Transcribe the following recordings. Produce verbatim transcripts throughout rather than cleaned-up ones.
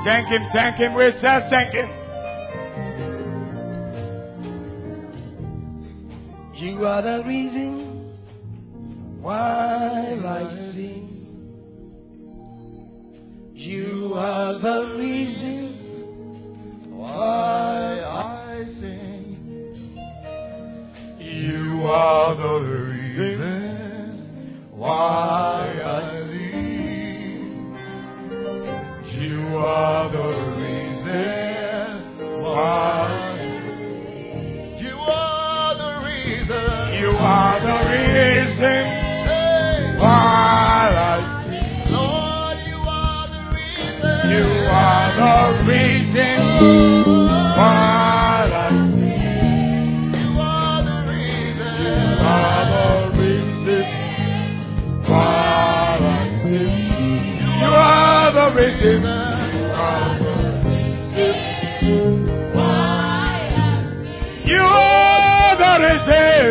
Thank him, thank him. We just thank him. You are the reason why I sing. You are the reason why I sing. You are the reason why I sing. You are the reason why. You are the reason. You are the reason why I sing. Lord, you are the reason. You are the reason why I sing. You are the reason. You are the reason why I sing. You are the reason. You are the reason.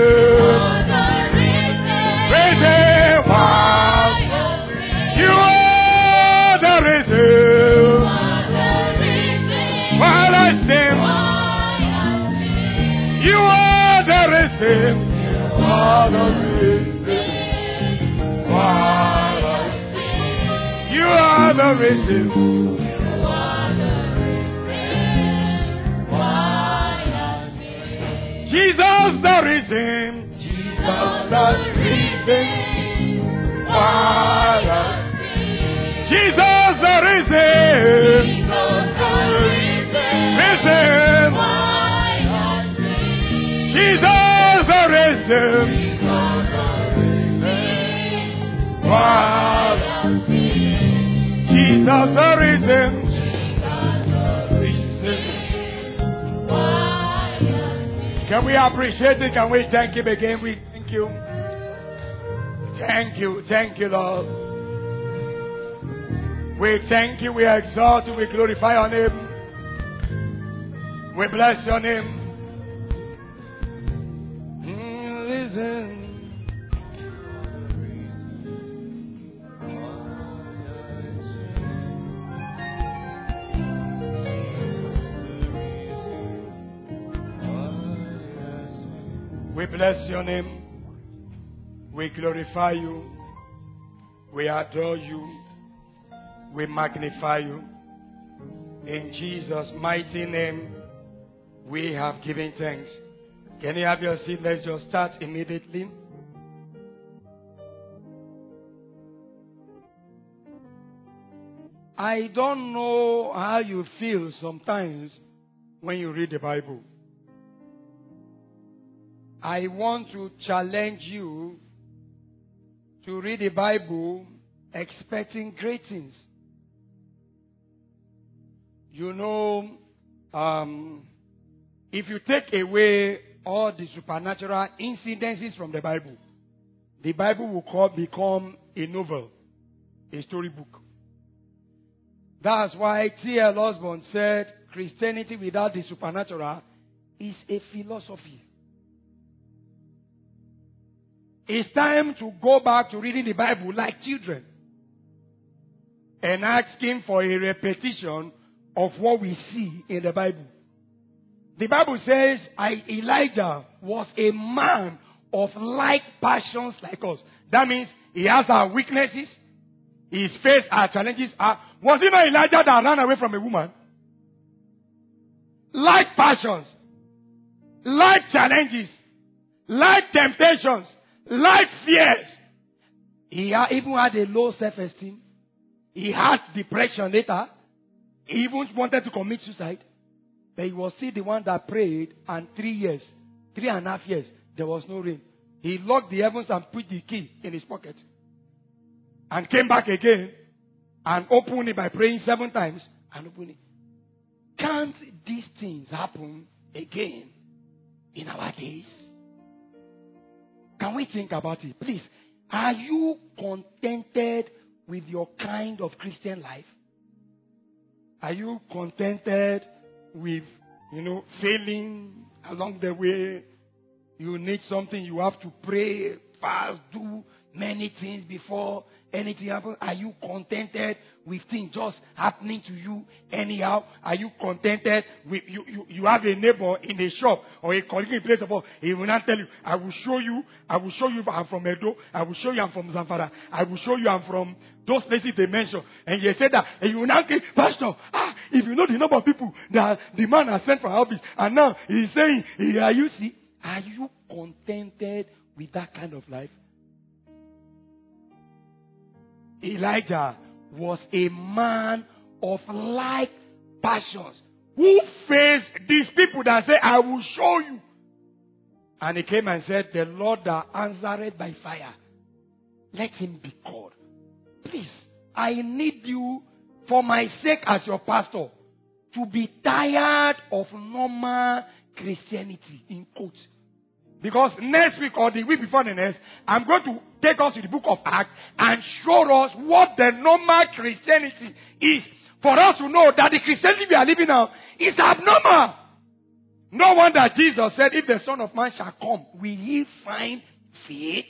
Reason why. You are the reason why I sing. You are the reason. You are the reason why I sing. You are the reason. Jesus the reason. Jesus the reason why I sing. Jesus the reason. Jesus the reason why I sing. Jesus the reason why I sing. Jesus the reason. Can we appreciate it? Can we thank him again? We thank you. Thank you. Thank you, Lord. We thank you. We exalt you. We glorify your name. We bless your name. Mm, listen. We bless your name. We glorify you. We adore you. We magnify you. In Jesus' mighty name, we have given thanks. Can you have your seat? Let's just start immediately. I don't know how you feel sometimes when you read the Bible. I want to challenge you to read the Bible expecting great things. You know, um, if you take away all the supernatural incidences from the Bible, the Bible will call, become a novel, a storybook. That's why T L Osborne said Christianity without the supernatural is a philosophy. It's time to go back to reading the Bible like children and asking for a repetition of what we see in the Bible. The Bible says I, Elijah was a man of like passions like us. That means he has our weaknesses, his face our challenges. Are, was it not Elijah that ran away from a woman? Like passions, like challenges, like temptations, like fears. He even had a low self-esteem. He had depression later. He even wanted to commit suicide. But he was still the one that prayed, and three years, three and a half years, there was no rain. He locked the heavens and put the key in his pocket. And came back again and opened it by praying seven times and opened it. Can't these things happen again in our days? Can we think about it? Please, are you contented with your kind of Christian life? Are you contented with, you know, failing along the way? You need something, you have to pray, fast, do many things before anything happens? Are you contented with things just happening to you anyhow? Are you contented with you? You, you have a neighbor in a shop or a colleague in place of work. He will not tell you, I will show you, I will show you I'm from Edo, I will show you I'm from Zamfara, I will show you I'm from those places they mentioned. And you said that, and you will not say, Pastor, ah, if you know the number of people that the man has sent from our office, and now he's saying, are you see, are you contented with that kind of life? Elijah was a man of like passions who faced these people that say, I will show you. And he came and said, the Lord that answered by fire, let him be called. Please, I need you, for my sake as your pastor, to be tired of normal Christianity, in quotes. Because next week or the week before the next, I'm going to take us to the book of Acts and show us what the normal Christianity is. For us to know that the Christianity we are living now is abnormal. No wonder Jesus said, if the Son of Man shall come, will he find faith?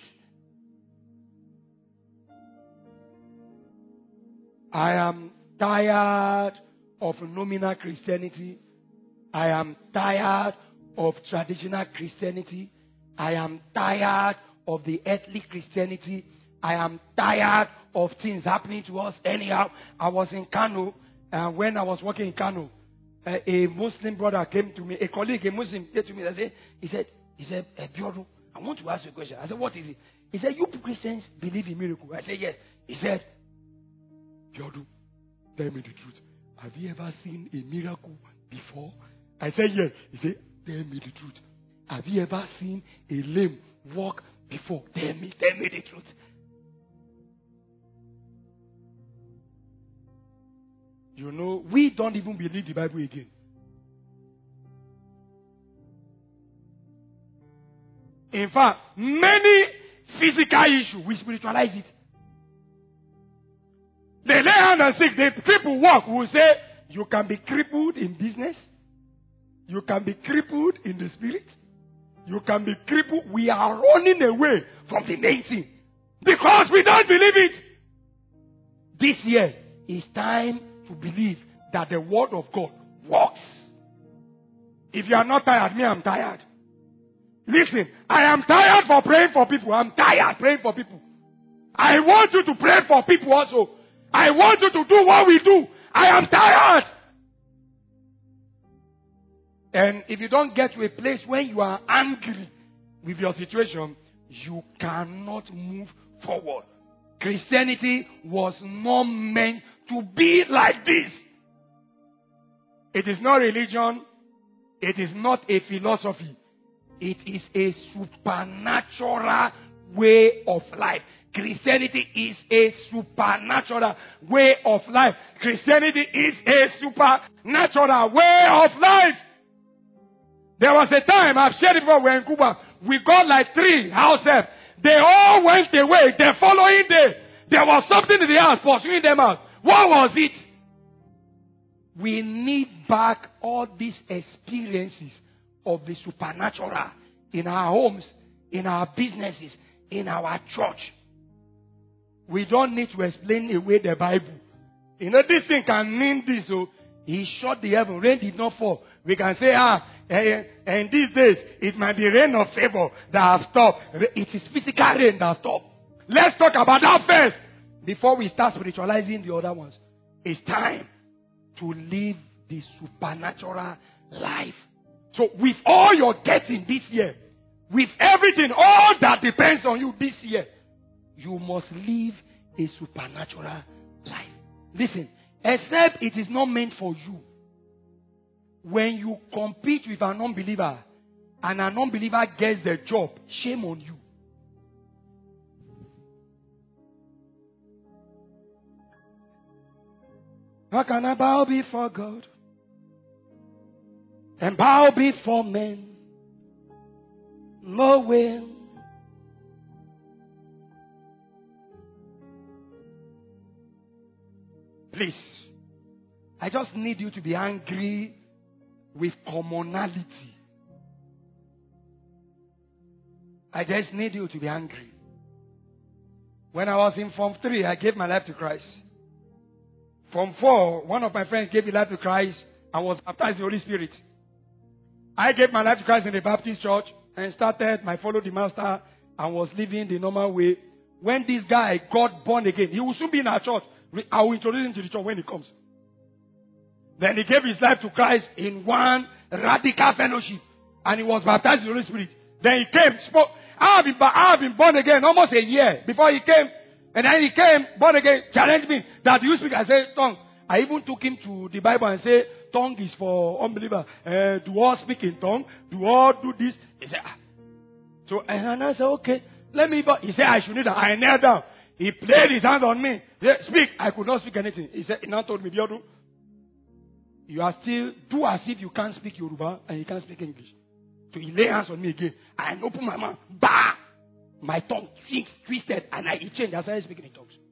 I am tired of nominal Christianity. I am tired of traditional Christianity. I am tired of the earthly Christianity. I am tired of things happening to us anyhow. I was in Kano, and when I was working in Kano, uh, a Muslim brother came to me, a colleague, a Muslim, came to me and said, he said, he said, eh, Biodu, I want to ask you a question. I said, what is it? He said, you Christians believe in miracles. I said, yes. He said, Biodu, tell me the truth. Have you ever seen a miracle before? I said, yes. He said, tell me the truth. Have you ever seen a lame walk before? Tell me, tell me the truth. You know, we don't even believe the Bible again. In fact, many physical issues, we spiritualize it. They lay hand and sick. The people walk will say, you can be crippled in business. You can be crippled in the spirit. You can be crippled. We are running away from the main thing because we don't believe it. This year is time to believe that the word of God works. If you are not tired, me, I'm tired. Listen, I am tired for praying for people. I'm tired praying for people. I want you to pray for people also. I want you to do what we do. I am tired. And if you don't get to a place where you are angry with your situation, you cannot move forward. Christianity was not meant to be like this. It is not religion. It is not a philosophy. It is a supernatural way of life. Christianity is a supernatural way of life. Christianity is a supernatural way of life. There was a time, I've shared it before, we were in Cuba. We got like three house help. They all went away. The following day, there was something in the house pursuing them out. What was it? We need back all these experiences of the supernatural in our homes, in our businesses, in our church. We don't need to explain away the Bible. You know, this thing can mean this. So he shut the heaven. Rain did not fall. We can say, ah, and, and these days, it might be rain of favor that have stopped. It is physical rain that stopped. Let's talk about that first before we start spiritualizing the other ones. It's time to live the supernatural life. So with all you're getting this year, with everything, all that depends on you this year, you must live a supernatural life. Listen, except it is not meant for you. When you compete with an unbeliever and an unbeliever gets the job, shame on you. How can I bow before God and bow before men? No way. Please, I just need you to be angry with commonality. I just need you to be angry. When I was in Form three, I gave my life to Christ. Form four, one of my friends gave his life to Christ and was baptized in the Holy Spirit. I gave my life to Christ in the Baptist church and started my follow the master and was living the normal way. When this guy got born again, he will soon be in our church. I will introduce him to the church when he comes. Then he gave his life to Christ in one radical fellowship and he was baptized in the Holy Spirit. Then he came, spoke. I have been, I have been born again almost a year before he came. And then he came, born again, challenged me that you speak. I said, tongue. I even took him to the Bible and said, tongue is for unbelievers. Uh, do all speak in tongue? Do all do this? He said, ah. So, and I said, okay, let me, he said, I should need that. I knelt down. He played his hand on me. He said, speak. I could not speak anything. He said, he now told me, Biodu, you are still, do as if you can't speak Yoruba and you can't speak English. So he lay hands on me again. I opened my mouth. Bah! My tongue twisted and I it changed. I started speaking in tongues.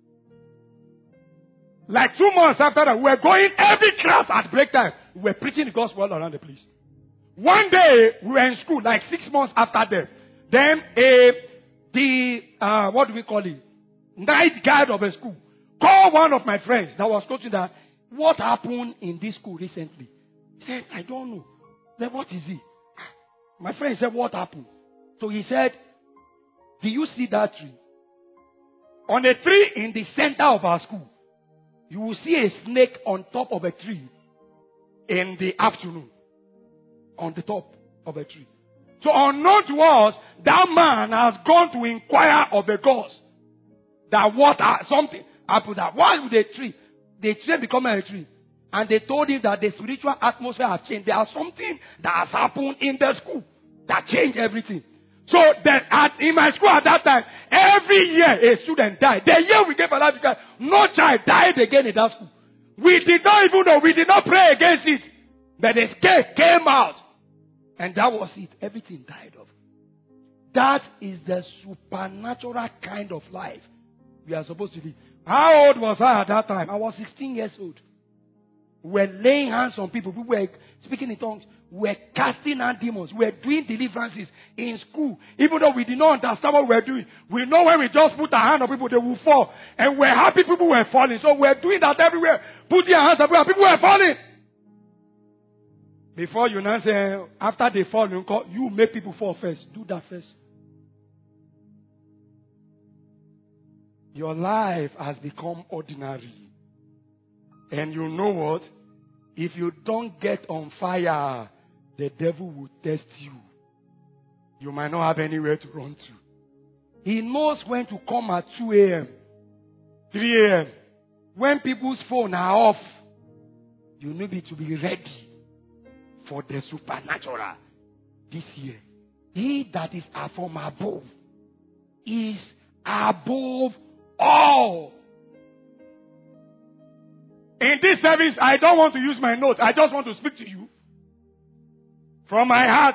Like two months after that, we were going every class at break time. We were preaching the gospel all around the place. One day, we were in school, like six months after that. Then, a, the, uh, what do we call it? Night guide of a school called one of my friends that was coaching that, what happened in this school recently? He said, I don't know. Then what is it? My friend said, what happened? So he said, do you see that tree? On a tree in the center of our school, you will see a snake on top of a tree in the afternoon. On the top of a tree. So unknown to us, that man has gone to inquire of the gods. That what are something happened that why would the tree? The tree become a tree. And they told him that the spiritual atmosphere has changed. There is something that has happened in the school that changed everything. So that at, in my school at that time, every year a student died. The year we gave a life to God, no child died again in that school. We did not even know, we did not pray against it. But the scare came out. And that was it. Everything died off. That is the supernatural kind of life we are supposed to live. How old was I at that time? I was sixteen years old. We were laying hands on people. We were speaking in tongues. We were casting out demons. We were doing deliverances in school. Even though we did not understand what we were doing. We know when we just put our hand on people, they will fall. And we're happy people were falling. So we're doing that everywhere. Putting our hands on people, people were falling. Before you now say, after they fall, you, call, you make people fall first. Do that first. Your life has become ordinary. And you know what? If you don't get on fire, the devil will test you. You might not have anywhere to run to. He knows when to come at two a.m., three a.m. When people's phones are off, you need to be ready for the supernatural this year. He that is from above is above all. In this service, I don't want to use my notes. I just want to speak to you from my heart.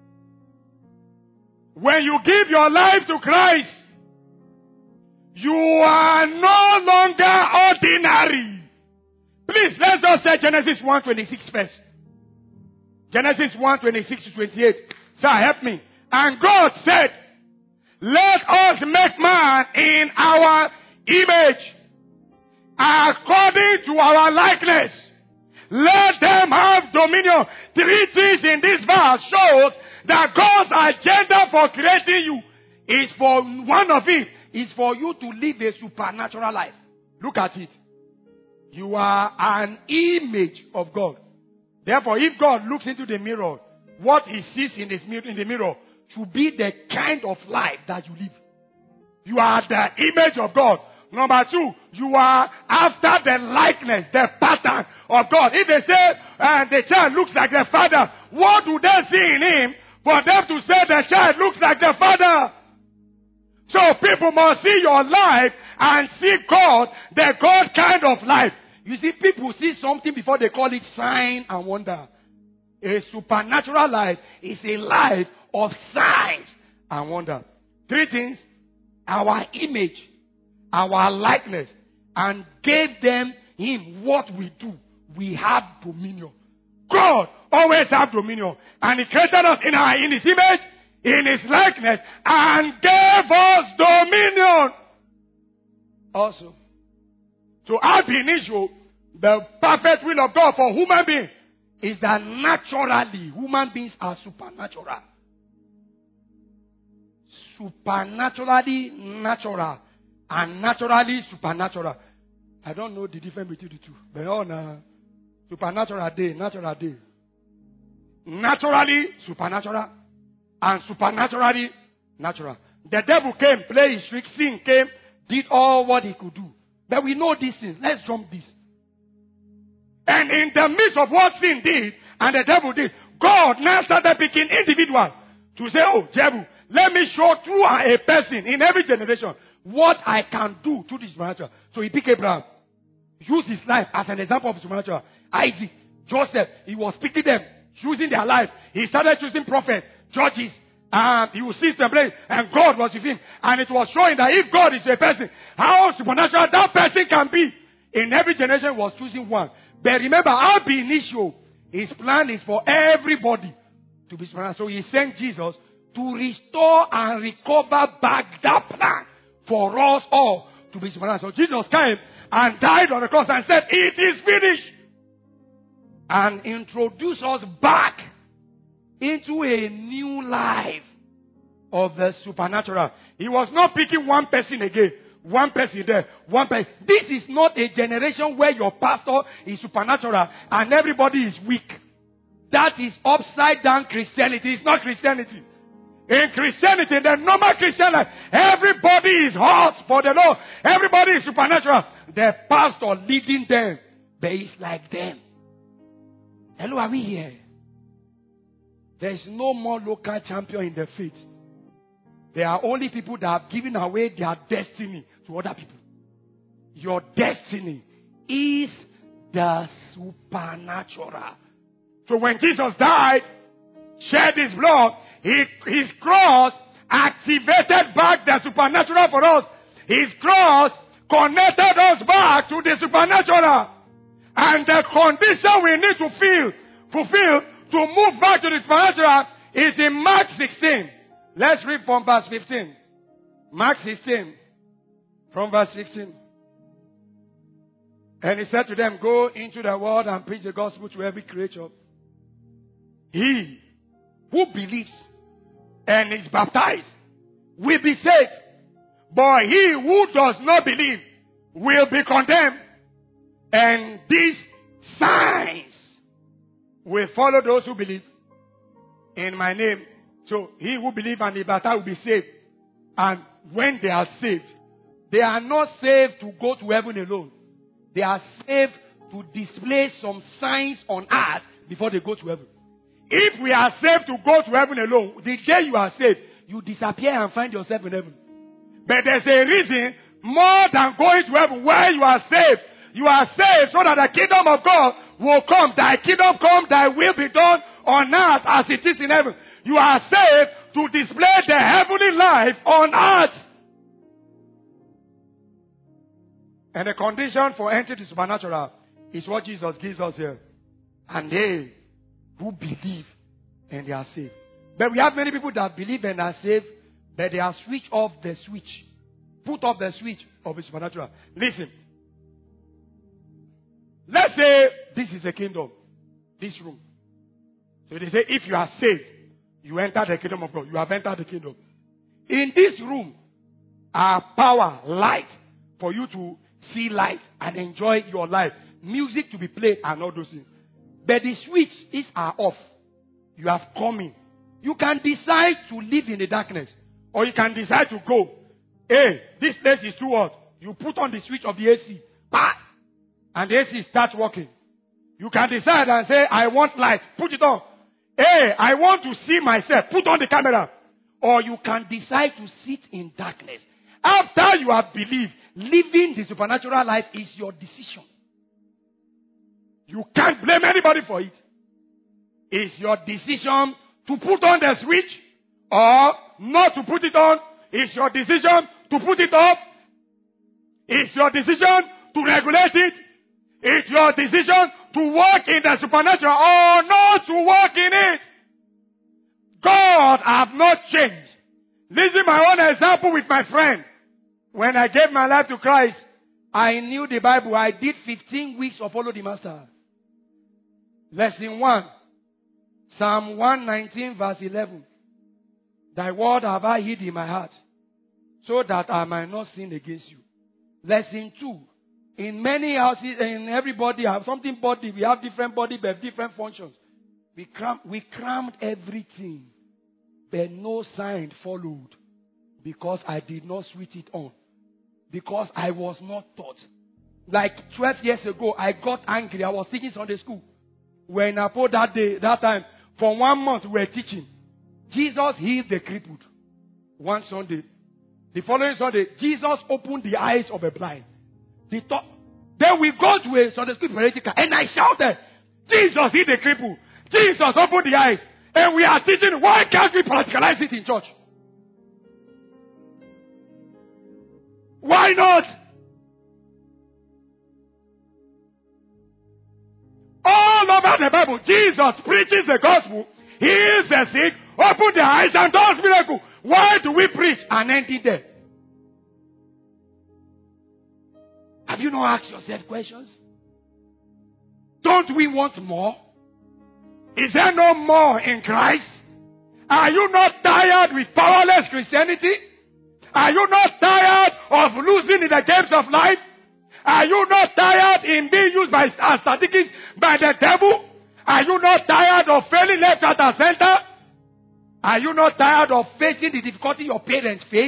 When you give your life to Christ, you are no longer ordinary. Please, let's just say Genesis one twenty-six first. Genesis one twenty-six to twenty-eight. Sir, help me. And God said, let us make man in our image, according to our likeness. Let them have dominion. Three things in this verse shows that God's agenda for creating you is for one of it is for you to live a supernatural life. Look at it. You are an image of God. Therefore, if God looks into the mirror, what he sees in, this mirror, in the mirror should be the kind of life that you live. You are the image of God. Number two, you are after the likeness, the pattern of God. If they say uh, the child looks like the father, what do they see in him for them to say the child looks like the father? So people must see your life and see God, the God kind of life. You see, people see something before they call it sign and wonder. A supernatural life is a life of signs and wonder. Three things: our image, our likeness, and gave them him what we do. We have dominion. God always have dominion. And he created us in our in his image, in his likeness, and gave us dominion. Also. So ab initio, the perfect will of God for human beings is that naturally human beings are supernatural. Supernaturally natural and naturally supernatural. I don't know the difference between the two. But on uh, supernatural day, natural day. Naturally supernatural and supernaturally natural. The devil came, played his trick, sin came, did all what he could do. But we know these things. Let's jump this. And in the midst of what sin did and the devil did, God now started picking individuals to say, oh, devil, let me show through a person in every generation what I can do to this supernatural. So he picked Abraham. Used his life as an example of supernatural. Isaac, Joseph, he was picking them, choosing their life. He started choosing prophets, judges, and he would see them play, and God was with him. And it was showing that if God is a person, how supernatural that person can be. In every generation was choosing one. But remember, ab initio, his plan is for everybody to be supernatural. So he sent Jesus to restore and recover back that plan for us all to be supernatural. So Jesus came and died on the cross and said, it is finished. And introduced us back into a new life of the supernatural. He was not picking one person again. One person there, one person. This is not a generation where your pastor is supernatural and everybody is weak. That is upside down Christianity. It's not Christianity. In Christianity, the normal Christian life, everybody is hot for the Lord. Everybody is supernatural. The pastor leading them, but it's like them. Hello, are we here? There is no more local champion in the faith. There are only people that have given away their destiny to other people. Your destiny is the supernatural. So when Jesus died, shed his blood, he, his cross activated back the supernatural for us. His cross connected us back to the supernatural. And the condition we need to feel, fulfill to move back to the supernatural is in Mark sixteen. Let's read from verse fifteen. Mark sixteen, from verse sixteen. And he said to them, go into the world and preach the gospel to every creature. He who believes and is baptized will be saved. But he who does not believe will be condemned. And these signs will follow those who believe in my name. So he who believes and is baptized will be saved. And when they are saved, they are not saved to go to heaven alone. They are saved to display some signs on earth before they go to heaven. If we are saved to go to heaven alone, the day you are saved, you disappear and find yourself in heaven. But there's a reason more than going to heaven where you are saved. You are saved so that the kingdom of God will come. Thy kingdom come, thy will be done on earth as it is in heaven. You are saved to display the heavenly life on earth. And the condition for entering the supernatural is what Jesus gives us here. And they who believe and they are saved. But we have many people that believe and are saved, but they are switched off the switch. Put off the switch of the supernatural. Listen. Let's say this is a kingdom. This room. So they say if you are saved, you enter the kingdom of God. You have entered the kingdom. In this room are power, light, for you to see light and enjoy your life. Music to be played and all those things. But the switches are off. You have come in. You can decide to live in the darkness. Or you can decide to go. Hey, this place is too hot. You put on the switch of the A C. Bah! And the A C starts working. You can decide and say, I want light. Put it on. Hey, I want to see myself. Put on the camera. Or you can decide to sit in darkness. After you have believed, living the supernatural life is your decision. You can't blame anybody for it. It's your decision to put on the switch or not to put it on. It's your decision to put it off. It's your decision to regulate it. It's your decision to walk in the supernatural or not to walk in it. God have not changed. This is my own example with my friend. When I gave my life to Christ, I knew the Bible. I did fifteen weeks of Follow the Master. Lesson one. Psalm one nineteen verse eleven. Thy word have I hid in my heart, so that I might not sin against you. Lesson two. In many houses, in everybody have something body. We have different body, but different functions. We cram, we crammed everything, but no sign followed, because I did not switch it on, because I was not taught. Like twelve years ago, I got angry. I was teaching Sunday school. When I put that day, that time, for one month we were teaching. Jesus healed the crippled. One Sunday. The following Sunday, Jesus opened the eyes of a blind. The thought, then we go to a Sunday school political, and I shouted, Jesus healed the crippled. Jesus opened the eyes. And we are teaching, why can't we practicalize it in church? Why not? All over the Bible, Jesus preaches the gospel, heals the sick, opens the eyes, and does miracles. Why do we preach and end it there? Have you not asked yourself questions? Don't we want more? Is there no more in Christ? Are you not tired with powerless Christianity? Are you not tired of losing in the games of life? Are you not tired in being used by as statistics by the devil? Are you not tired of failing left, right, and center? Are you not tired of facing the difficulty your parents face?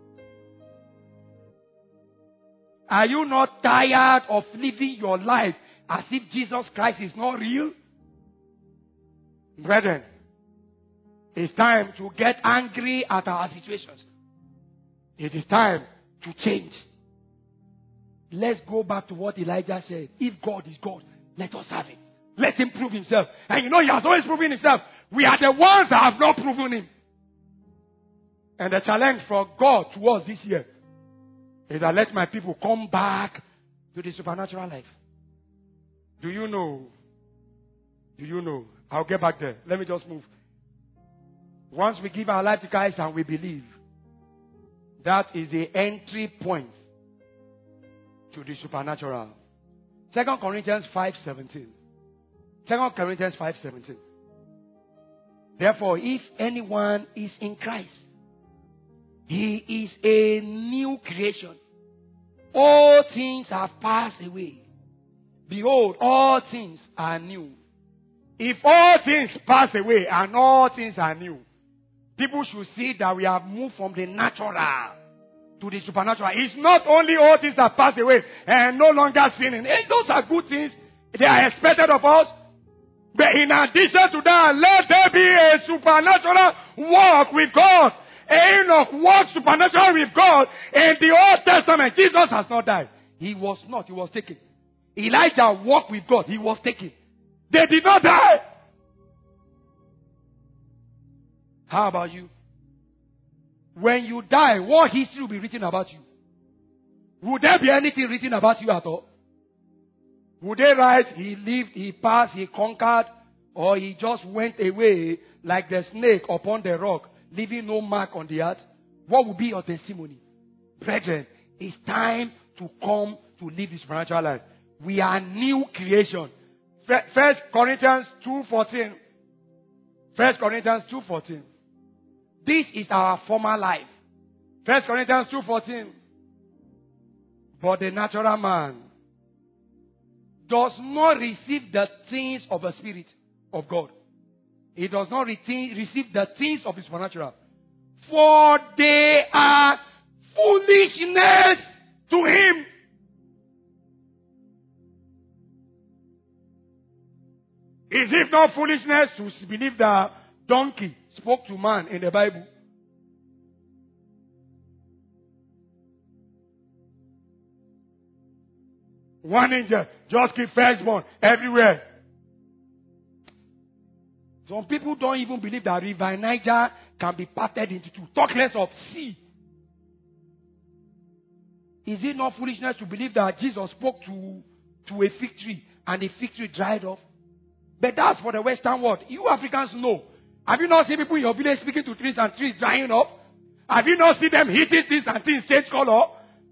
Are you not tired of living your life as if Jesus Christ is not real? Brethren, it's time to get angry at our situations. It is time to change. Let's go back to what Elijah said. If God is God, let us have him. Let him prove himself. And you know, he has always proven himself. We are the ones that have not proven him. And the challenge for God to us this year is that let my people come back to the supernatural life. Do you know? Do you know? I'll get back there. Let me just move. Once we give our life to Christ and we believe, that is the entry point to the supernatural. Second Corinthians five seventeen. Second Corinthians five seventeen. Therefore, if anyone is in Christ, he is a new creation. All things have passed away. Behold, all things are new. If all things pass away and all things are new, people should see that we have moved from the natural to the supernatural. It's not only all things that pass away and no longer sinning. And those are good things. They are expected of us. But in addition to that, let there be a supernatural walk with God. Enoch walked supernatural with God. In the Old Testament, Jesus has not died. He was not. He was taken. Elijah walked with God. He was taken. They did not die. How about you? When you die, what history will be written about you? Would there be anything written about you at all? Would they write, he lived, he passed, he conquered, or he just went away like the snake upon the rock, leaving no mark on the earth? What would be your testimony? Brethren, it's time to come to live this spiritual life. We are new creation. First Corinthians two fourteen. First Corinthians two fourteen. This is our former life. First Corinthians two fourteen. But the natural man does not receive the things of the Spirit of God. He does not retain, receive the things of his supernatural. For they are foolishness to him. Is it not foolishness to believe that donkey spoke to man in the Bible? One angel just keep firstborn everywhere. Some people don't even believe that River Niger can be parted into two. Talk less of sea. Is it not foolishness to believe that Jesus spoke to, to a fig tree and the fig tree dried up? But that's for the Western world. You Africans know. Have you not seen people in your village speaking to trees and trees drying up? Have you not seen them hitting things and things change color?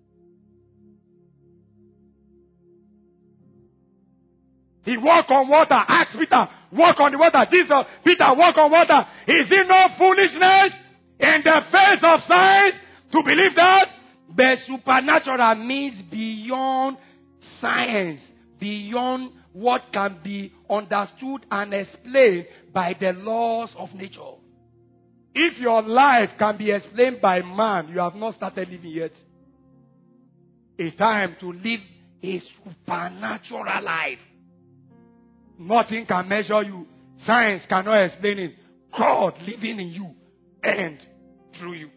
He walked on water. Ask Peter, walk on the water. Jesus, Peter, walk on water. Is it no foolishness in the face of science to believe that? But supernatural means beyond science, beyond what can be understood and explained by the laws of nature. If your life can be explained by man, you have not started living yet. It's time to live a supernatural life. Nothing can measure you. Science cannot explain it. God living in you and through you.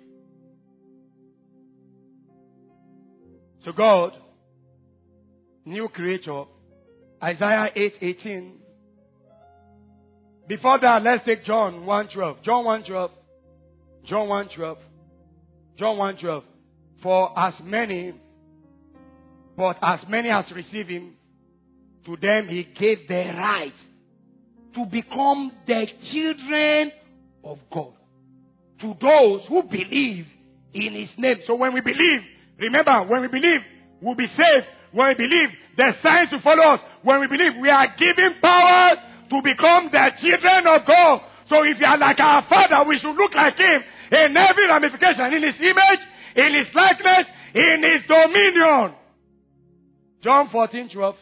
So God, new creature, Isaiah eight eighteen. Before that, let's take John one twelve. John one twelve. John one twelve. John one twelve. For as many, but as many as receive him, to them he gave the right to become the children of God. To those who believe in his name. So when we believe, remember, when we believe, we'll be saved. When we believe, there's signs to follow us. When we believe, we are given power to become the children of God. So if you are like our Father, we should look like him in every ramification, in his image, in his likeness, in his dominion. John fourteen twelve.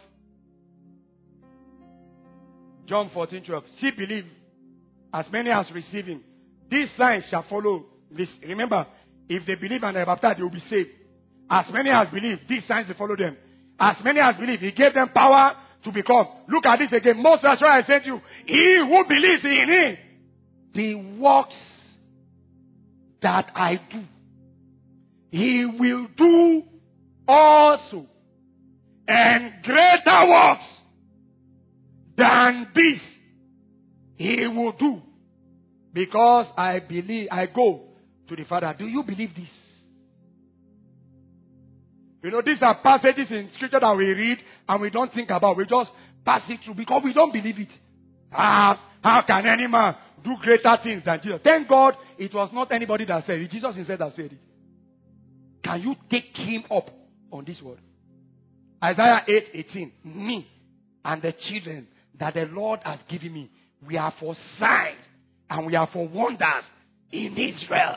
John fourteen twelve. See, believe, as many as receive him. These signs shall follow this. Remember, if they believe and are baptized, they will be saved. As many as believe, these signs will follow them. As many as believe, he gave them power to become. Look at this again. Most assuredly I say to you, he who believes in him, the works that I do, he will do also. And greater works than this he will do. Because I believe, I go to the Father. Do you believe this? You know, these are passages in scripture that we read and we don't think about. We just pass it through because we don't believe it. Ah, how can any man do greater things than Jesus? Thank God it was not anybody that said it. Jesus himself that said it. Can you take him up on this word? Isaiah eight eighteen. Me and the children that the Lord has given me, we are for signs and we are for wonders in Israel.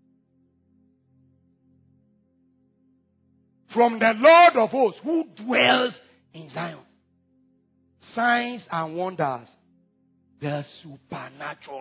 From the Lord of hosts who dwells in Zion. Signs and wonders. The supernatural.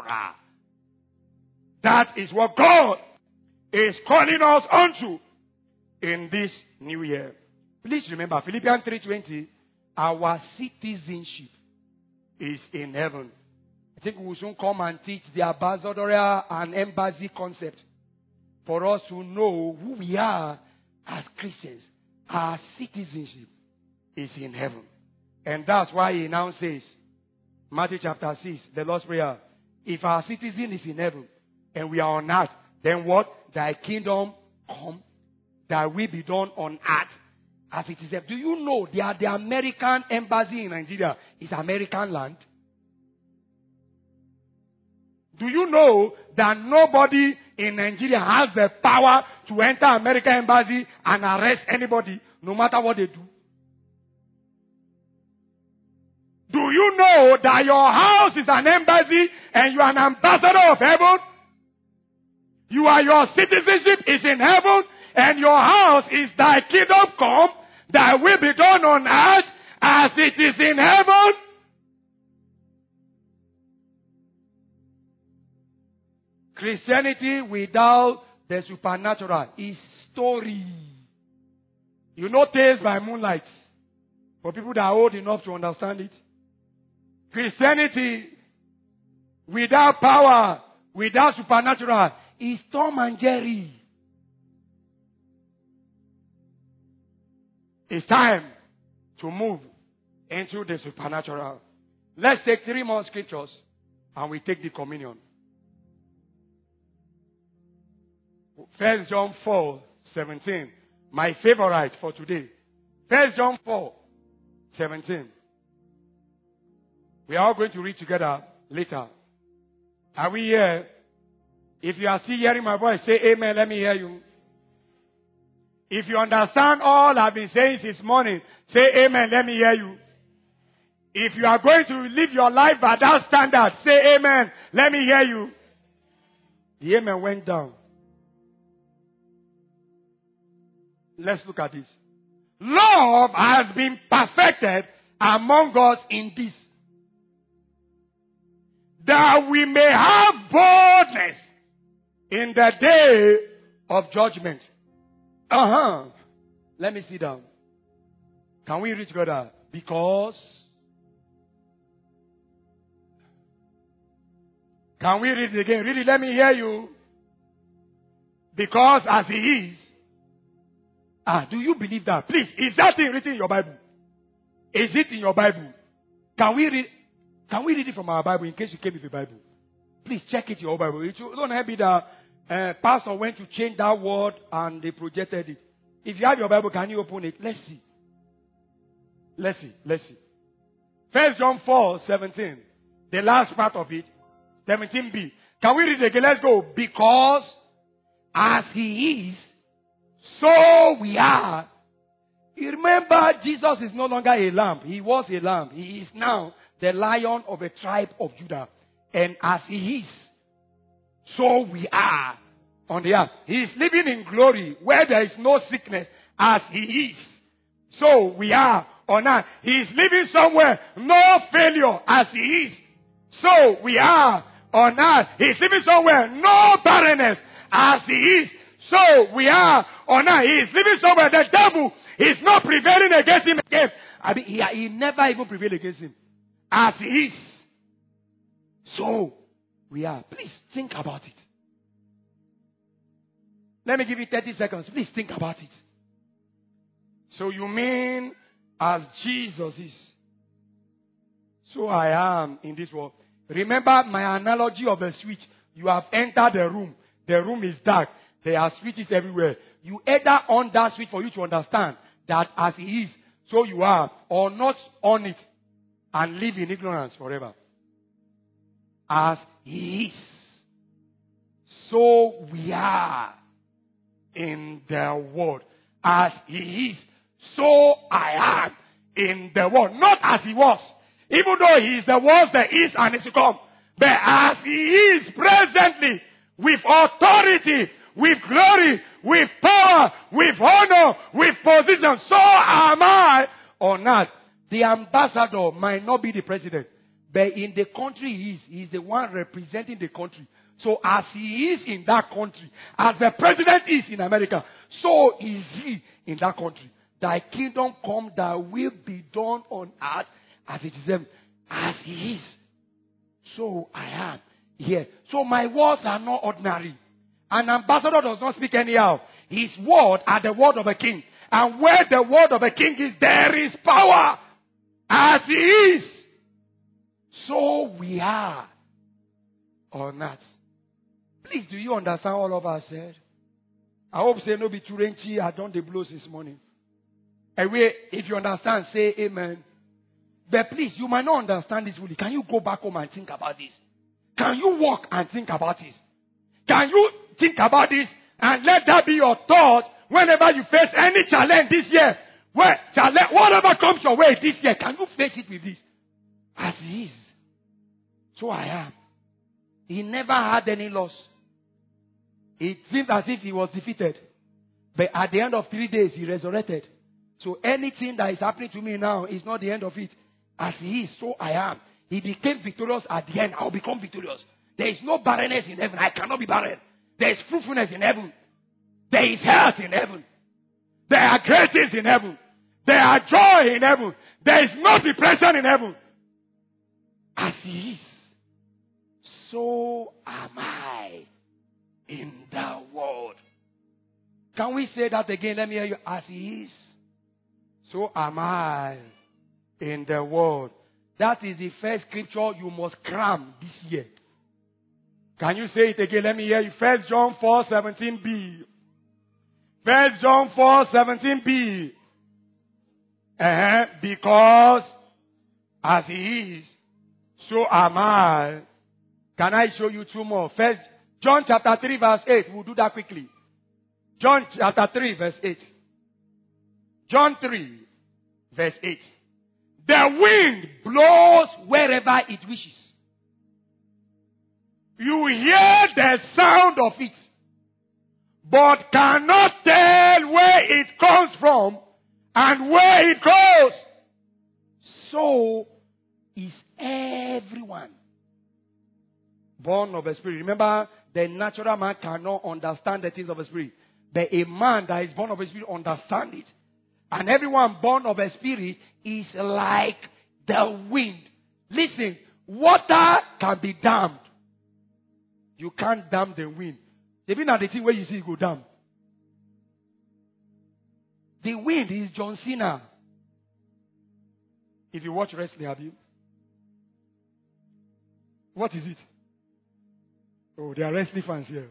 That is what God is calling us onto in this new year. Please remember, Philippians three twenty, our citizenship is in heaven. I think we will soon come and teach the ambassadorial and embassy concept for us to know who we are as Christians. Our citizenship is in heaven. And that's why he now says, Matthew chapter six, the Lord's Prayer, if our citizen is in heaven and we are on earth, then what? Thy kingdom come, thy will be done on earth as it is there. Do you know they are the American embassy in Nigeria is American land? Do you know that nobody in Nigeria has the power to enter American embassy and arrest anybody, no matter what they do? Do you know that your house is an embassy and you are an ambassador of heaven? You are, your citizenship is in heaven and your house is thy kingdom come, thy will be done on earth as it is in heaven. Christianity without the supernatural is story. You know Tales by Moonlight. For people that are old enough to understand it. Christianity without power, without supernatural, is Tom and Jerry. It's time to move into the supernatural. Let's take three more scriptures and we take the communion. First John four seventeen. My favorite for today. First John four seventeen. We are all going to read together later. Are we here? If you are still hearing my voice, say amen. Let me hear you. If you understand all I've been saying this morning, say amen. Let me hear you. If you are going to live your life by that standard, say amen. Let me hear you. The amen went down. Let's look at this. Love has been perfected among us in this, that we may have boldness in the day of judgment. Uh-huh. Let me sit down. Can we read together? Because. Can we read it again? Read it. Let me hear you. Because as he is. Ah, do you believe that? Please, is that thing written in your Bible? Is it in your Bible? Can we read? Can we read it from our Bible in case you came with a Bible? Please check it in your Bible. It don't help me that uh, pastor went to change that word and they projected it. If you have your Bible, can you open it? Let's see. Let's see. Let's see. First John four seventeen. The last part of it. seventeen b. Can we read it again? Let's go. Because as he is, so we are. You remember, Jesus is no longer a lamb. He was a lamb. He is now the Lion of the tribe of Judah. And as he is, so we are on the earth. He is living in glory where there is no sickness. As he is, so we are on earth. He is living somewhere, no failure. As he is, so we are on earth. He is living somewhere, no barrenness. As he is, so we are on earth. He is living somewhere. The devil is not prevailing against him again. I mean, he, he never even prevailed against him. As he is, so we are. Please think about it. Let me give you thirty seconds. Please think about it. So you mean as Jesus is, so I am in this world. Remember my analogy of a switch. You have entered the room. The room is dark. There are switches everywhere. You either on that switch for you to understand that as he is, so you are, or not on it and live in ignorance forever. As he is, so we are in the world. As he is, so I am in the world. Not as he was. Even though he is the was, the is, and is to come. But as he is presently, with authority, with glory, with power, with honor, with position, so am I on earth. The ambassador might not be the president, but in the country he is, he is the one representing the country. So as he is in that country, as the president is in America, so is he in that country. Thy kingdom come, thy will be done on earth as it is heaven. As he is, so I am here. So my words are not ordinary. An ambassador does not speak anyhow. His word are the word of a king. And where the word of a king is, there is power. As he is, so we are on earth. Please, do you understand all of us said? I hope say no be too rainy. I done the blows this morning. Anyway, if you understand, say amen. But please, you might not understand this fully. Can you go back home and think about this? Can you walk and think about this? Can you think about this and let that be your thought whenever you face any challenge this year? Where, challenge, whatever comes your way this year, can you face it with this? As he is, so I am. He never had any loss. It seemed as if he was defeated. But at the end of three days, he resurrected. So anything that is happening to me now is not the end of it. As he is, so I am. He became victorious at the end. I'll become victorious. There is no barrenness in heaven. I cannot be barren. There is fruitfulness in heaven. There is health in heaven. There are great things in heaven. There are joy in heaven. There is no depression in heaven. As he is, so am I in the world. Can we say that again? Let me hear you. As he is, so am I in the world. That is the first scripture you must cram this year. Can you say it again? Let me hear you. First John four seventeen b. First John four seventeen b. Uh-huh. Because as he is, so am I. Can I show you two more? First John chapter three verse eight. We'll do that quickly. John chapter three verse eight. John three verse eight. The wind blows wherever it wishes. You hear the sound of it, but cannot tell where it comes from and where it goes. So is everyone born of a spirit. Remember, the natural man cannot understand the things of a spirit. But a man that is born of a spirit understands it. And everyone born of a spirit is like the wind. Listen, water can be dammed. You can't dam the wind. Even at the thing where you see it go down. The wind is John Cena. If you watch wrestling, have you? What is it? Oh, there are wrestling fans here.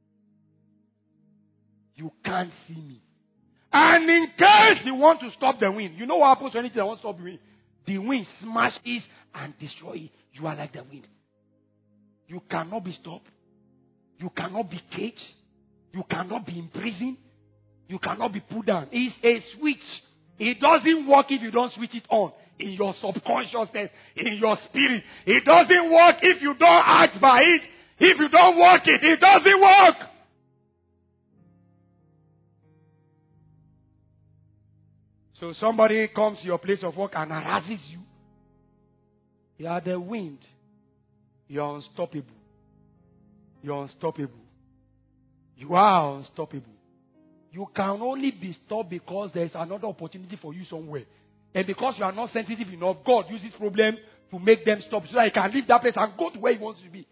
You can't see me. And in case you want to stop the wind, you know what happens when anything wants to stop the wind? The wind smashes and destroys. You are like the wind. You cannot be stopped. You cannot be caged. You cannot be imprisoned. You cannot be put down. It's a switch. It doesn't work if you don't switch it on. In your subconsciousness, in your spirit. It doesn't work if you don't act by it. If you don't work it, it doesn't work. So somebody comes to your place of work and harasses you. You are the wind. You are unstoppable. You are unstoppable. You are unstoppable. You can only be stopped because there is another opportunity for you somewhere. And because you are not sensitive enough, God uses problem to make them stop so that you can leave that place and go to where He wants you to be.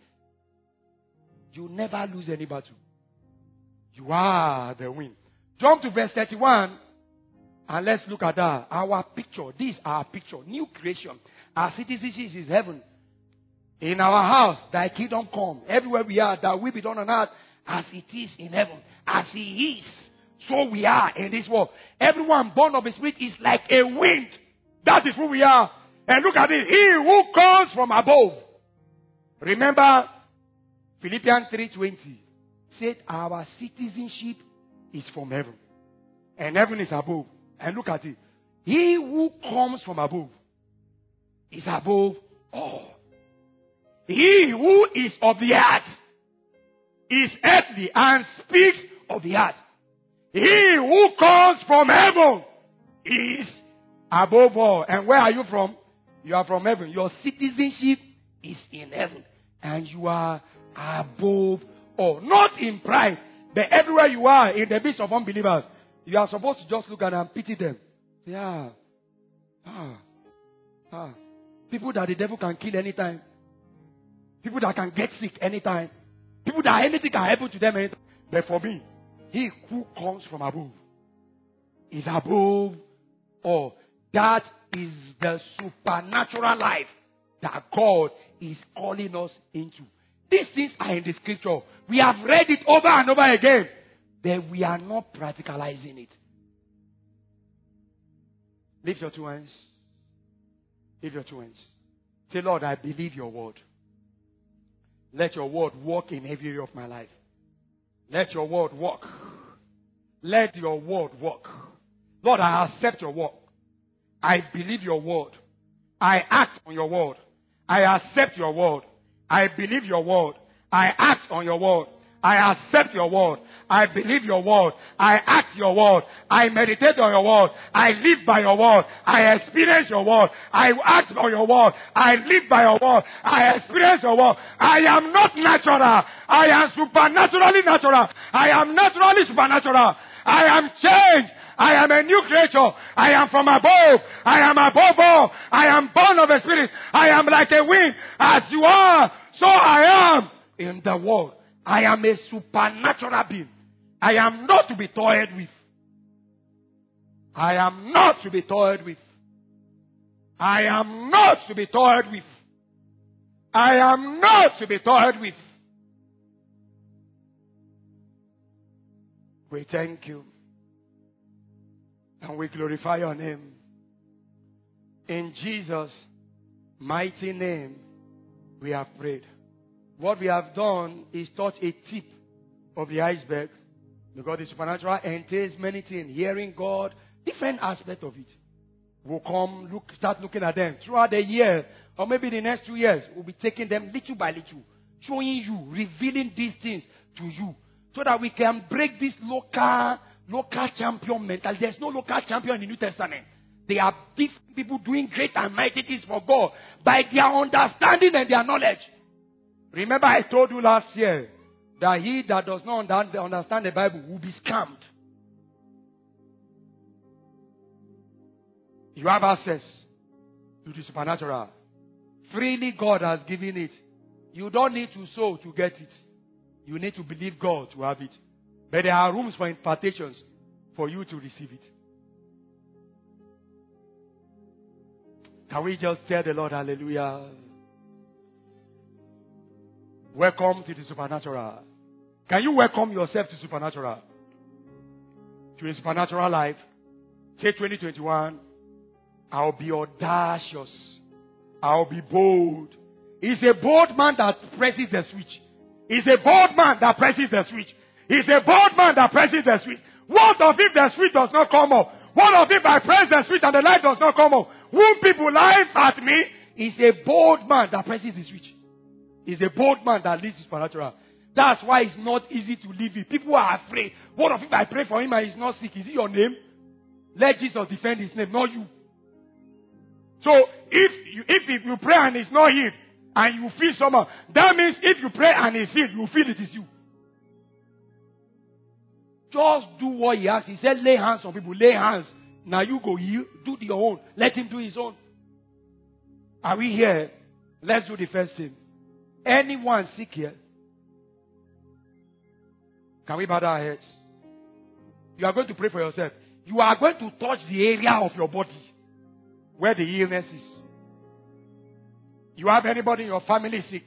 You never lose any battle. You are the wind. Jump to verse thirty-one and let's look at that. Our picture. This is our picture. New creation. Our citizenship is heaven. In our house, thy kingdom come. Everywhere we are, that will be done on earth as it is in heaven. As He is, so we are in this world. Everyone born of the Spirit is like a wind. That is who we are. And look at it. He who comes from above. Remember, Philippians three twenty said our citizenship is from heaven. And heaven is above. And look at it. He who comes from above is above all. He who is of the earth is earthly and speaks of the earth. He who comes from heaven is above all. And where are you from? You are from heaven. Your citizenship is in heaven. And you are above all. Not in pride, but everywhere you are in the midst of unbelievers, you are supposed to just look at them and pity them. Yeah. Ah. Ah. People that the devil can kill anytime. People that can get sick anytime. People that anything can happen to them anytime. But for me, he who comes from above is above all. That is the supernatural life that God is calling us into. These things are in the scripture. We have read it over and over again. But we are not practicalizing it. Lift your two hands. Lift your two hands. Say, Lord, I believe your word. Let your word work in every area of my life. Let your word work. Let your word work. Lord, I accept your word. I believe your word. I act on your word. I accept your word. I believe your word. I act on your word. I accept your word. I believe your word. I act your word. I meditate on your word. I live by your word. I experience your word. I act on your word. I live by your word. I experience your word. I am not natural. I am supernaturally natural. I am naturally supernatural. I am changed. I am a new creature. I am from above. I am above all. I am born of a spirit. I am like a wind. As you are, so I am in the world. I am a supernatural being. I am not to be toyed with. I am not to be toyed with. I am not to be toyed with. I am not to be toyed with. We thank you. And we glorify your name. In Jesus' mighty name, we have prayed. What we have done is touch a tip of the iceberg. Because the supernatural entails many things. Hearing God, different aspects of it. We'll come, look, start looking at them. Throughout the year, or maybe the next two years, we'll be taking them little by little, showing you, revealing these things to you, so that we can break this local, local champion mentality. There's no local champion in the New Testament. They are different people doing great and mighty things for God by their understanding and their knowledge. Remember, I told you last year that he that does not understand the Bible will be scammed. You have access to the supernatural. Freely God has given it. You don't need to sow to get it. You need to believe God to have it. But there are rooms for impartations for you to receive it. Can we just tell the Lord hallelujah? Welcome to the supernatural. Can you welcome yourself to supernatural? To a supernatural life. Say twenty twenty-one. I'll be audacious. I'll be bold. He's a bold man that presses the switch. He's a bold man that presses the switch. He's a bold man that presses the switch. What of if the switch does not come up? What of if I press the switch and the light does not come up? Won't people laugh at me? He's a bold man that presses the switch. He's a bold man that leads to supernatural. That's why it's not easy to leave it. People are afraid. What if I pray for him and he's not sick? Is it your name? Let Jesus defend his name, not you. So if you, if, if you pray and it's not him, and you feel somehow, that means if you pray and it's him, you feel it is you. Just do what he asks. He said, lay hands on people. Lay hands. Now you go, you do your own. Let him do his own. Are we here? Let's do the first thing. Anyone sick here? Can we bow our heads? You are going to pray for yourself. You are going to touch the area of your body where the illness is. You have anybody in your family sick?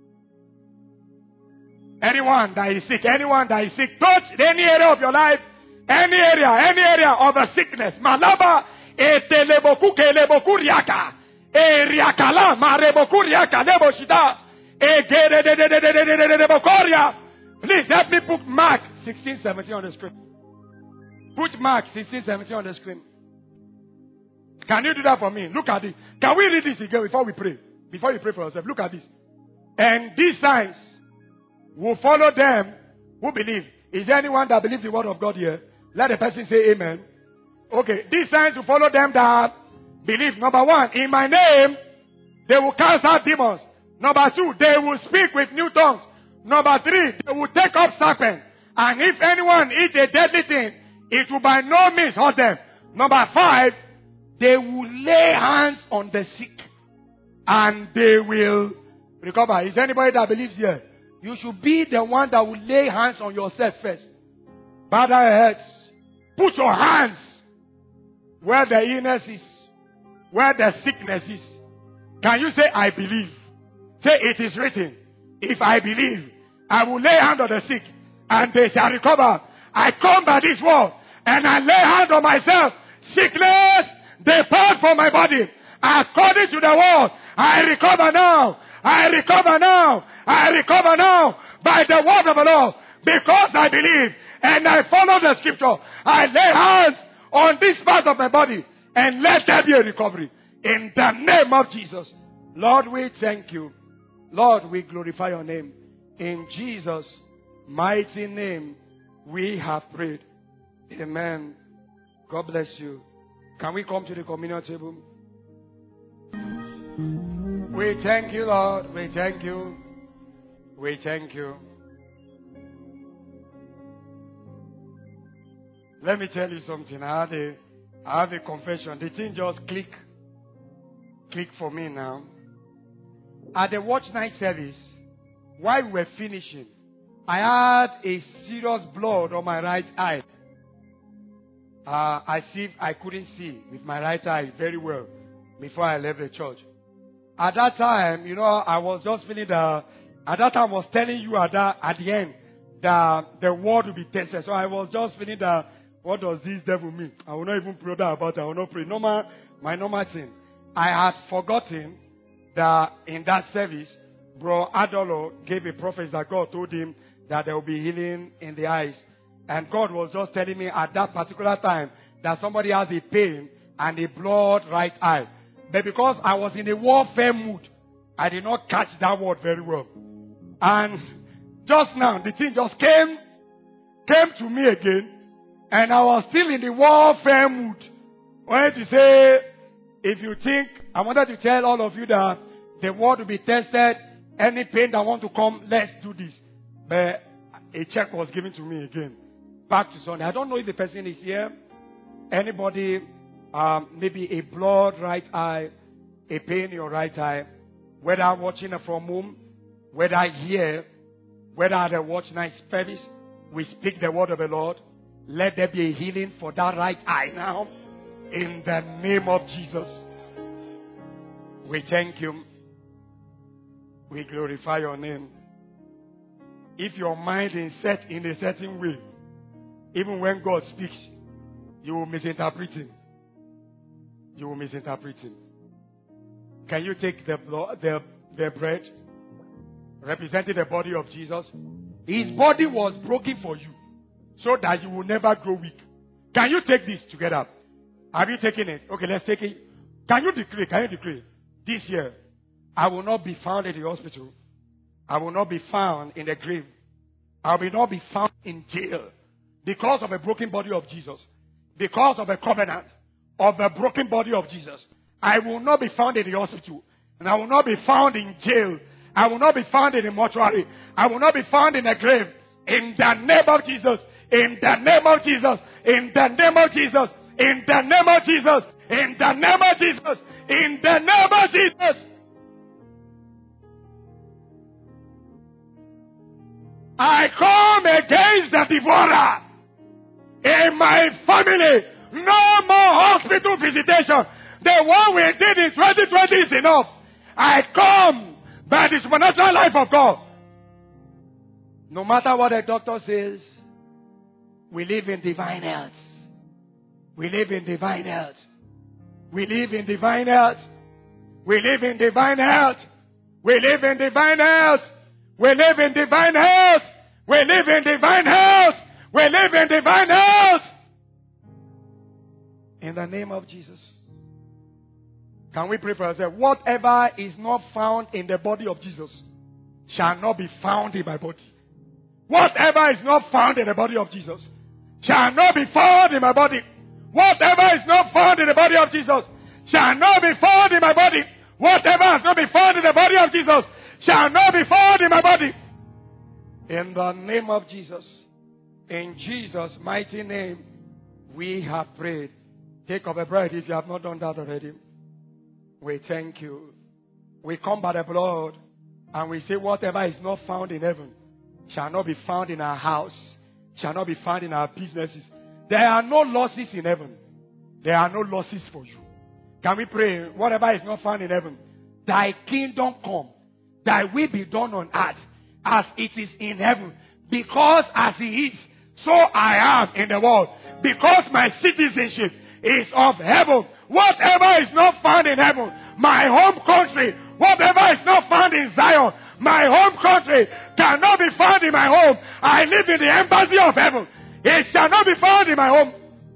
Anyone that is sick, anyone that is sick, touch any area of your life, any area, any area of a sickness. Malaba eteleboku keleboku riaka, e riakala mareboku riaka lebo shida, e gere de de de de de de de de bokoria. Please help me put Mark sixteen seventeen on the screen. Put Mark sixteen seventeen on the screen. Can you do that for me? Look at it. Can we read this again before we pray? Before you pray for yourself, look at this. And these signs will follow them who believe. Is there anyone that believes the word of God here? Let the person say amen. Okay, these signs will follow them that believe. Number one, in my name, they will cast out demons. Number two, they will speak with new tongues. Number three, they will take up serpents. And if anyone eats a deadly thing, it will by no means hurt them. Number five, they will lay hands on the sick. And they will recover. Is there anybody that believes here? You should be the one that will lay hands on yourself first. Bow down your heads. Put your hands where the illness is, where the sickness is. Can you say, I believe? Say, it is written. If I believe, I will lay hand on the sick, and they shall recover. I come by this word, and I lay hand on myself. Sickness, depart from my body. According to the word, I recover now. I recover now. I recover now by the word of the Lord. Because I believe and I follow the scripture, I lay hands on this part of my body and let there be a recovery. In the name of Jesus. Lord, we thank you. Lord, we glorify your name. In Jesus' mighty name, we have prayed. Amen. God bless you. Can we come to the communion table? We thank you, Lord. We thank you. We thank you. Let me tell you something. I have a, I have a confession. The thing just click. Click for me now. At the watch night service, while we were finishing, I had a serious blood on my right eye. Uh, as if I couldn't see with my right eye very well before I left the church. At that time, you know, I was just feeling the, at that time I was telling you at, that, at the end that the word will be tested. So I was just feeling that, what does this devil mean? I will not even pray that about it. I will not pray. Normal, my normal thing. I had forgotten that in that service, Bro Adolo gave a prophecy that God told him that there will be healing in the eyes. And God was just telling me at that particular time that somebody has a pain and a blood right eye. But because I was in a warfare mood, I did not catch that word very well. And just now, the thing just came, came to me again, and I was still in the warfare mood. I wanted to say, if you think, I wanted to tell all of you that the word will be tested, any pain that want to come, let's do this. But a check was given to me again. Back to Sunday. I don't know if the person is here. Anybody, um, maybe a blood right eye, a pain in your right eye, whether watching from home, whether here, whether they watch night service, we speak the word of the Lord. Let there be a healing for that right eye now. In the name of Jesus. We thank you. We glorify your name. If your mind is set in a certain way, even when God speaks, you will misinterpret him. You will misinterpret him. Can you take the, blood, the, the bread representing the body of Jesus? His body was broken for you so that you will never grow weak. Can you take this together? Have you taken it? Okay, let's take it. Can you decree? Can you decree? This year, I will not be found in the hospital. I will not be found in the grave. I will not be found in jail because of a broken body of Jesus. Because of a covenant of the broken body of Jesus. I will not be found in the hospital. And I will not be found in jail. I will not be found in the mortuary. I will not be found in a grave. In the name of Jesus. In the name of Jesus. In the name of Jesus. In the name of Jesus. In the name of Jesus. In the name of Jesus. I come against the devourer in my family. No more hospital visitation. The one we did in twenty twenty is enough. I come by the supernatural life of God. No matter what the doctor says, we live in divine health. We live in divine health. We live in divine health. We live in divine health. We live in divine health. We live in divine health. We live in divine health. We live in divine health. In the name of Jesus. Can we pray for ourselves? Whatever is not found in the body of Jesus shall not be found in my body. Whatever is not found in the body of Jesus shall not be found in my body. Whatever is not found in the body of Jesus shall not be found in my body. Whatever has not been found in the body of Jesus shall not be found in my body. In the name of Jesus. In Jesus' mighty name, we have prayed. Take of the bread if you have not done that already. We thank you. We come by the blood and we say whatever is not found in heaven shall not be found in our house, shall not be found in our businesses. There are no losses in heaven. There are no losses for you. Can we pray? Whatever is not found in heaven, thy kingdom come, thy will be done on earth as it is in heaven. Because as he is, so I am in the world. Because my citizenship is of heaven. Whatever is not found in heaven, my home country, whatever is not found in Zion, my home country cannot be found in my home. I live in the embassy of heaven. It shall not be found in my home.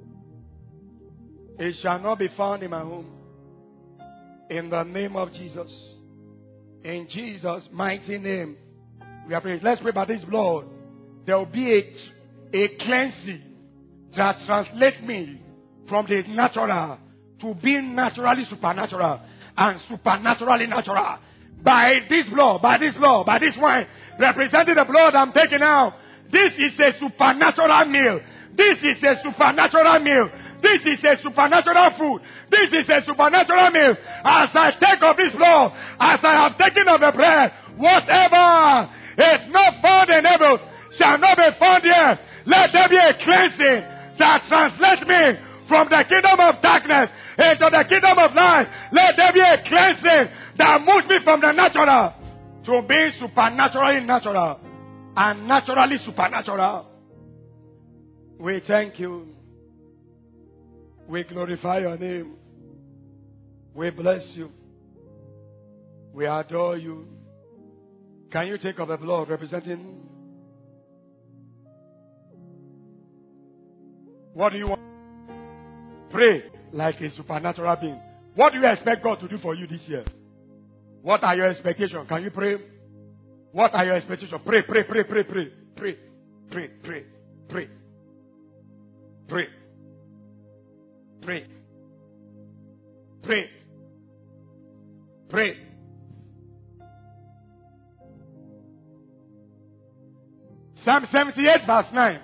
It shall not be found in my home. In the name of Jesus. In Jesus' mighty name. We are praying. Let's pray by this blood. There will be a, a cleansing that translates me from the natural to being naturally supernatural and supernaturally natural. By this blood, by this blood, by this wine, representing the blood I'm taking now, this is a supernatural meal. This is a supernatural meal. This is a supernatural food. This is a supernatural meal. As I take of this blood, as I have taken of the bread, whatever is not found in heaven shall not be found here. Let there be a cleansing that translates me from the kingdom of darkness into the kingdom of light. Let there be a cleansing that moves me from the natural to being supernaturally natural and naturally supernatural. We thank you. We glorify your name. We bless you. We adore you. Can you take of the blood representing? What do you want? Pray. like a supernatural being. What do you expect God to do for you this year? What are your expectations? Can you pray? What are your expectations? Pray, pray, pray, pray, pray, pray, pray, pray, pray, pray, pray, pray, pray. Psalm seventy-eight verse nine.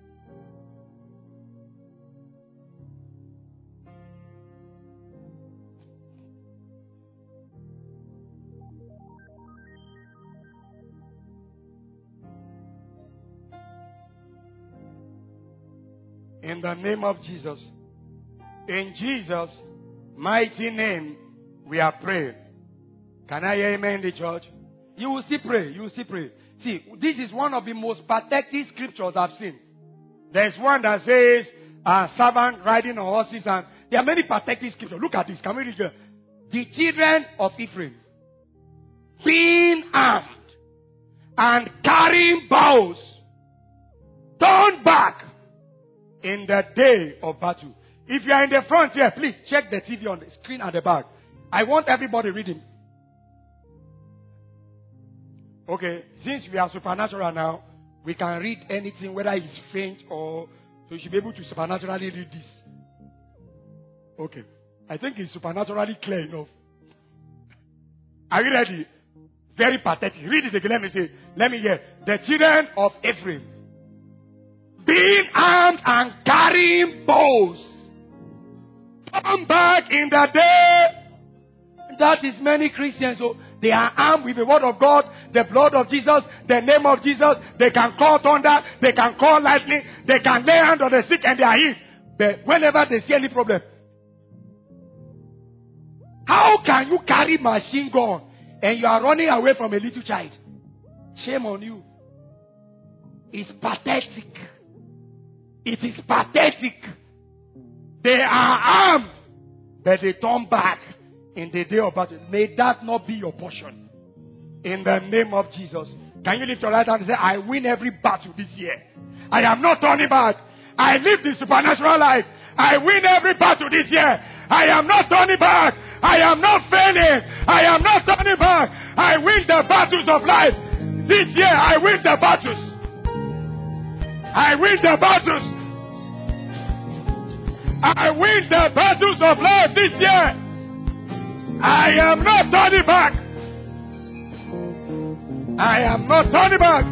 In the name of Jesus. In Jesus' mighty name, we are praying. Can I hear amen in the church? You will still pray. You will still pray. See, this is one of the most pathetic scriptures I've seen. There's one that says, uh, servant riding on horses, and there are many pathetic scriptures. Look at this. Can we read it? The children of Ephraim, being armed and carrying bows, turned back in the day of battle. If you are in the front here, please check the T V on the screen at the back. I want everybody reading. Okay, since we are supernatural now, we can read anything, whether it's faint or... So you should be able to supernaturally read this. Okay. I think it's supernaturally clear enough. Are you ready? Very pathetic. Read it again. Let me say. Let me hear. The children of Ephraim, being armed and carrying bows, come back in the day. That is many Christians. So they are armed with the word of God, the blood of Jesus, the name of Jesus. They can call thunder, they can call lightning, they can lay hands on the sick and they are healed. But whenever they see any problem, how can you carry machine gun and you are running away from a little child? Shame on you. It's pathetic. It is pathetic. They are armed, but they turn back in the day of battle. May that not be your portion. In the name of Jesus. Can you lift your right hand and say, I win every battle this year. I am not turning back. I live the supernatural life. I win every battle this year. I am not turning back. I am not failing. I am not turning back. I win the battles of life. This year I win the battles. I win the battles. I win the battles of life this year. I am not turning back. I am not turning back.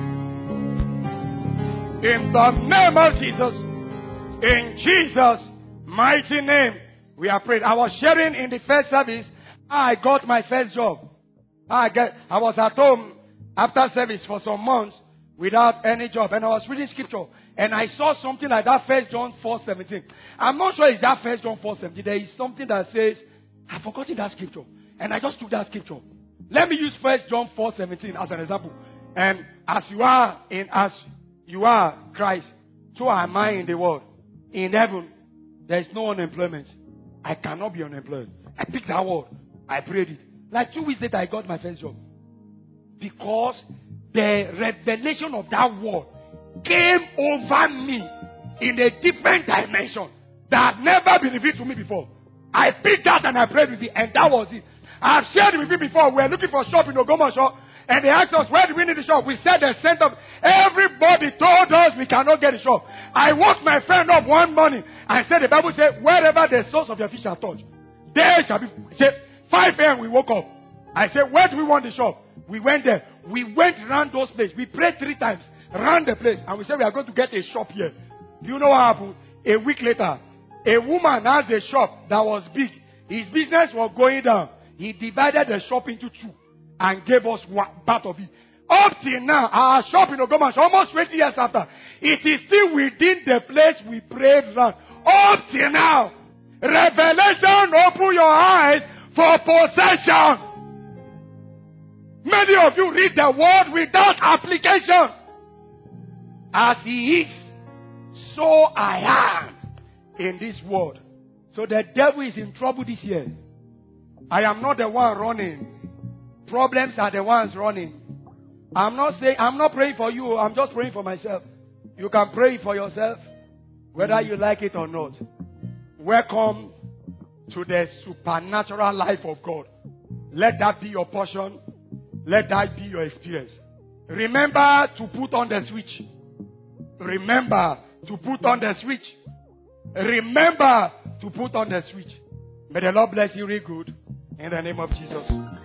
In the name of Jesus. In Jesus' mighty name, we are praying. I was sharing in the first service how I got my first job. How I, get, I was at home after service for some months without any job. And I was reading scripture. And I saw something like that, First John four seventeen. I'm not sure it's that First John four seventeen. There is something that says, I've forgotten that scripture. And I just took that scripture. Let me use First John four seventeen as an example. And as you are in, as you are Christ, so am I in the world. In heaven, there is no unemployment. I cannot be unemployed. I picked that word. I prayed it. Like two weeks later, I got my first job. Because the revelation of that word came over me in a different dimension that had never been revealed to me before. I picked that and I prayed with it, and that was it. I've shared with you before. We were looking for a shop in Ogbomoso, and they asked us, where do we need the shop? We said the center. Everybody told us we cannot get a shop. I woke my friend up one morning and said, the Bible said, wherever the source of your fish shall touch, there shall be. Say, five a.m. we woke up. I said, where do we want the shop? We went there. We went around those places. We prayed three times, around the place, and we said we are going to get a shop here. Do you know what happened? A week later, a woman has a shop that was big. His business was going down. He divided the shop into two and gave us one part of it. Up till now, our shop in Ogbomoso, almost twenty years after, it is still within the place we prayed around. Up till now, revelation, open your eyes for possession. Many of you read the word without application. As he is, so I am in this world. So the devil is in trouble this year. I am not the one running. Problems are the ones running. I'm not saying, I'm not praying for you. I'm just praying for myself. You can pray for yourself, whether you like it or not. Welcome to the supernatural life of God. Let that be your portion. Let that be your experience. Remember to put on the switch. Remember to put on the switch. Remember to put on the switch. May the Lord bless you real good. In the name of Jesus.